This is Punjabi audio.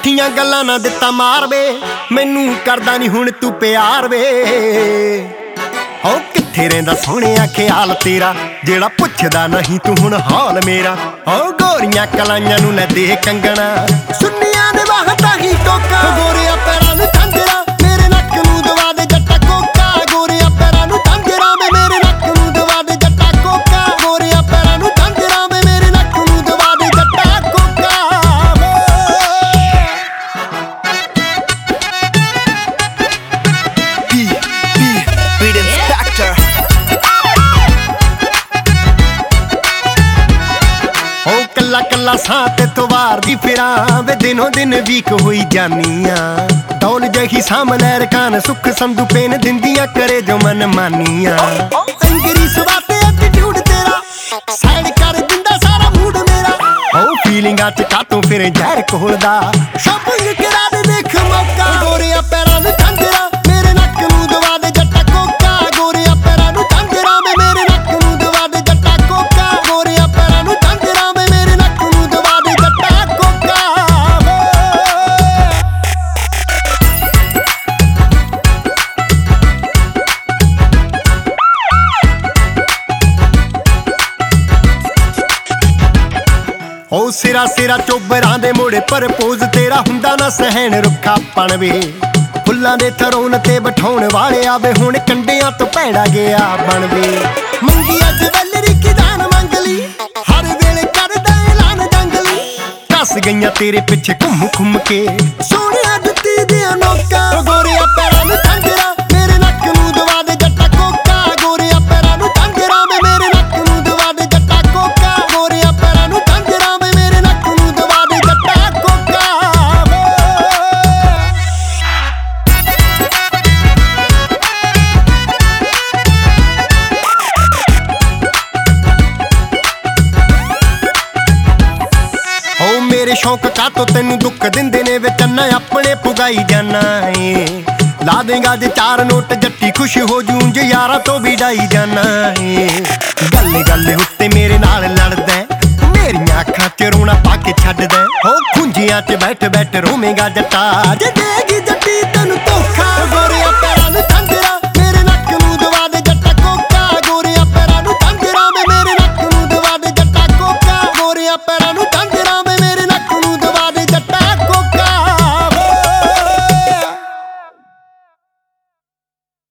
ਝੂਠੀਆਂ ਗੱਲਾਂ ਨਾ ਦਿੱਤਾ ਮਾਰ ਵੇ, ਮੈਨੂੰ ਕਰਦਾ ਨਹੀਂ ਹੁਣ ਤੂੰ ਪਿਆਰ ਵੇ। ਹੋ ਕਿੱਥੇ ਰਹਿੰਦਾ ਸੋਹਣਿਆ ਖਿਆਲ ਤੇਰਾ, ਜਿਹੜਾ ਪੁੱਛਦਾ ਨਹੀਂ ਤੂੰ ਹੁਣ ਹਾਲ ਮੇਰਾ। ਹੋ ਗੋਰੀਆਂ ਕਲਾਈਆਂ ਨੂੰ ਲੈ ਦੇ ਕੰਗਣਾ, ਸੁੰਨੀਆਂ ਨੇ ਵਾਹਤਾ ਹੀ ਟੋਕਾ। ਗੋਰਿਆ ਪੈਰਾਂ ਨੂੰ ਝਾਂਜਰਾ, ਮੇਰੇ ਨੱਕ ਨੂੰ ਦਵਾ ਦੇ ਜੱਟਾ ਕੋਕਾ। ਗੋਰਿਆ ਪੈਰਾਂ ਨੂੰ ਝਾਂਜਰਾ, ਮੇਰੇ ਨੱਕ ਨੂੰ ਦਵਾ ਦੇ ਜੱਟਾ ਕੋਕਾ। ਗੋਰਿਆ ਪੈਰਾਂ ਨੂੰ ਝਾਂਜਰਾ, ਮੇਰੇ ਨੱਕ ਨੂੰ ਦਵਾ ਦੇ ਜੱਟਾ ਕੋਕਾ। ਕੱਲਾ ਕੱਲਾ ਸਾਹ ਤੇ ਤਵਾਰ ਦੀ ਫਿਰਾਂ ਵੇ, ਦਿਨੋਂ ਦਿਨ ਵੀਕ ਹੋਈ ਜਾਨੀਆਂ। ਡੌਲ ਜਹੀ ਸਾਹਮਣੇ ਰਕਾਨ ਸੁੱਖ ਸੰਧੂ ਪੇਨ ਦਿੰਦੀਆਂ ਕਰੇ ਜੋ ਮਨ ਮਾਨੀਆਂ। ਅੰਗਰੀ ਸਵਾ ਤੇ ਐਟੀਟਿਊਡ ਤੇਰਾ ਸਾਈਡ ਕਰ ਦਿੰਦਾ ਸਾਰਾ ਮੂਡ ਮੇਰਾ। ਹੋ ਫੀਲਿੰਗਾਂ ਚ ਕਾਤੋਂ ਫਿਰ ਜ਼ਹਿਰ ਘੋਲਦਾ, ਸ਼ਾਪਿੰਗ ਕਰਾ ਦੇ ਦੇਖ ਮੌਕਾ। ਗੋਰਿਆ ਪੈਰਾਂ ਨੂੰ ਝਾਂਜਰਾ, ਮੇਰੇ ਨੱਕ ਨੂੰ ਦਵਾ ਦੇ ਜੱਟਾ ਕੋਕਾ। ਗੋਰਿਆ ਪੈਰਾਂ ਨੂੰ ਝਾਂਜਰਾ, ਮੇਰੇ ਨੱਕ ਨੂੰ ਦਵਾ ਦੇ ਜੱਟਾ ਕੋਕਾ। ਗੋਰਿਆ ਪੈਰਾਂ ਨੂੰ ਝਾਂਜਰਾ, ਮੇਰੇ ਨੱਕ ਨੂੰ ਦਵਾ ਦੇ ਜੱਟਾ ਕੋਕਾ। ਉਹ ਸਿਰਾ ਸਿਰਾ ਚੋਬਰਾਂ ਦੇ ਮੋੜੇ ਪਰਪੋਜ਼ ਤੇਰਾ ਹੁੰਦਾ ਨਾ ਸਹਿਣ ਰੁੱਖਾ ਪਣ ਵੇ। ਫੁੱਲਾਂ ਦੇ ਥਰੋਨ ਤੇ ਬਿਠਾਉਣ ਵਾਲੇ ਆਵੇ, ਹੁਣ ਕੰਡਿਆਂ ਤੋਂ ਭੈੜਾ ਗਿਆ ਬਣ ਵੇ। ਮੰਗੀ ਅੱਜ ਵੈਲਰੀ ਕੀ ਜਾਨ ਮੰਗ ਲਈ, ਹਰ ਵੇਲੇ ਕਰਦਾ ਐਲਾਨ ਜੰਗਲੀ। ਕੱਸ ਗਈਆਂ ਤੇਰੇ ਪਿੱਛੇ ਘੁੰਮ ਘੁੰਮ ਕੇ, ਸੋਹਣਿਆ ਦਿੱਤੀ ਦੀਆਂ ਨੋਕਾਂ। ਗੋਰਿਆ ਪੈਰਾਂ ਨੂੰ ਝਾਂਜਰਾ, ਮੇਰੇ ਨੱਕ ਨੂੰ ਦਵਾ ਦੇ ਜੱਟਾ ਕੋਕਾ। ਗੋਰਿਆ ਪੈਰਾਂ ਨੂੰ ਝਾਂਜਰਾ, ਮੇਰੇ ਨੱਕ ਨੂੰ ਦਵਾ ਦੇ ਜੱਟਾ ਕੋਕਾ। ਗੋਰਿਆ ਪੈਰਾਂ ਨੂੰ ਝਾਂਜਰਾ, ਮੇਰੇ ਨੱਕ ਨੂੰ ਦਵਾ ਦੇ ਜੱਟਾ ਕੋਕਾ। ਹੋ ਮੇਰੇ ਸ਼ੌਂਕ ਕਾਤੋਂ ਤੈਨੂੰ ਦੁੱਖ ਦਿੰਦੇ ਨੇ ਵੇ, ਚੰਨਾ ਆਪਣੇ ਪੁਗਾਈ ਜਾਨਾ ਏ। ਲਾ ਦੇਗਾ ਜੇ ਚਾਰ ਨੋਟ ਜੱਟੀ ਖੁਸ਼ ਹੋ ਜੂੰ, ਜੇ ਯਾਰਾਂ ਤੋਂ ਵੀ ਡਾਈ ਜਾਨਾ ਏ। ਗੱਲ ਗੱਲ ਉੱਤੇ ਮੇਰੇ ਨਾਲ ਲੜਦਾ, ਮੇਰੀਆਂ ਅੱਖਾਂ ਚ ਰੋਣਾ ਪਾ ਕੇ ਛੱਡਦਾ। ਹੋ ਖੁੰਝੀਆਂ ਚ ਬੈਠ ਬੈਠ ਰੋਵੇਂਗਾ ਜੱਟਾ, ਜੇ ਦੇਗੀ ਜੱਟੀ ਤੈਨੂੰ ਧੋਖਾ।